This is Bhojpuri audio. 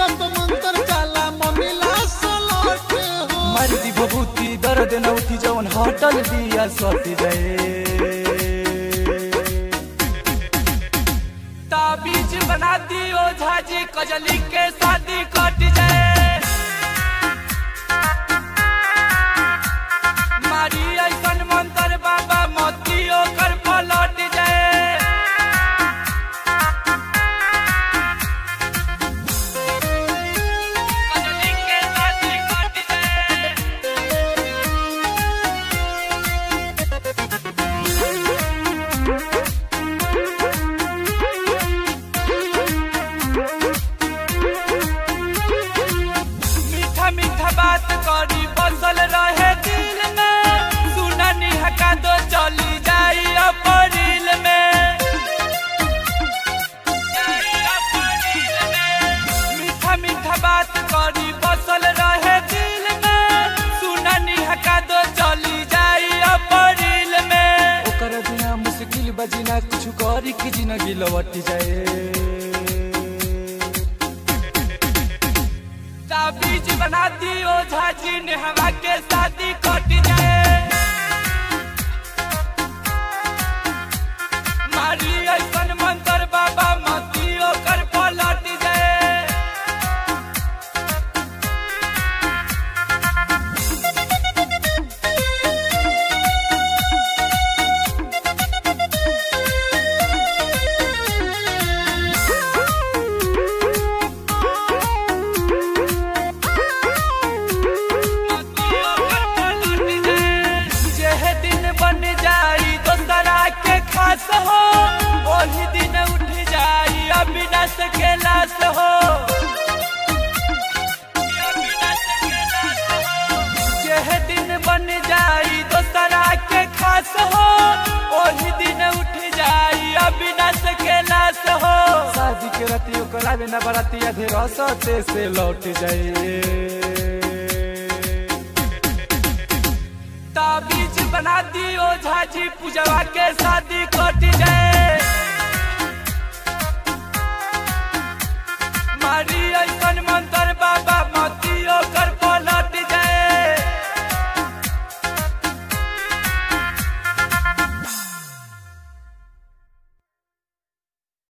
जब मंत्र जाला मम्मीला सलट हो मारी दी भभूति दर्द न उठी जवन हटल दिया सट जाए ताबीज बना दी ओझा जी कजली के शादी कट जाए मारी ऐसन मंत्र बाबा मोती ओकर पलट जाए कजली के शादी कट जाए मीठा मीठा बात करी बसल रहे दिल में सुननी हका दो चली जाई अप्रैल में मीठा मीठा बात करी बसल रहे दिल में सुननी हका दो चली जाई अप्रैल में ओकर बिना मुश्किल बजना कुछ करी कि जिंदगी लौट जाए ताबीज बना दी ओझा जी ने हवा के शादी कट जाए मारी ऐसन मंत्र बाबा मोती ओकर पलट जाए जेह दिन बन जाई दोसरा के खास हो वही दिन उठ जाई अविनाश के लाश हो जेह दिन बन जाई दोसरा के खास हो वही दिन उठ जाई अविनाश के लाश हो शादी के राती ओकर आवे ना बराती आधे रसते से लौट जाए ताबीज बना दी ओझा जी पूजवा के शादी कट जाए